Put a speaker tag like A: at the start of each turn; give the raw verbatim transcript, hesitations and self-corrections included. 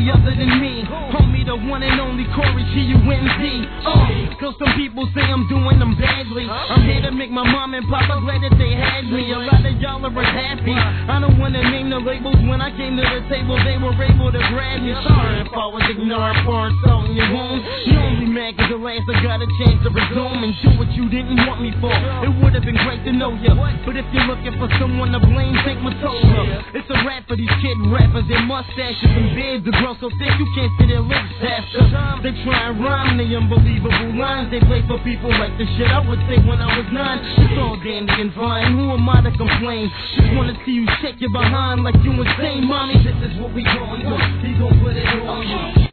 A: nobody other than me. Homie, the one and only Corey G U N Z. Uh, so some people say I'm doing them badly. I'm here to make my mom and papa glad that they had me. A lot of y'all are happy. I don't wanna name the labels. When I came to the table, they were able to grab me. Sorry if I was ignoring for insulting your wound. You only mad cause the last I got a chance to resume and do what you didn't want me for. It would have been great to know ya, but if you're looking for someone to blame, take Matola. It's a rap for these kid rappers. Their mustaches and beards are grown so thick you can't see their lips faster. They try and rhyme the unbelievable lines. They play for people like the shit I would say when I was nine. It's all dandy and fine. Who am I to complain? Just wanna see you shake your behind like you insane, mommy. This is what we going through. He gon' put it on you.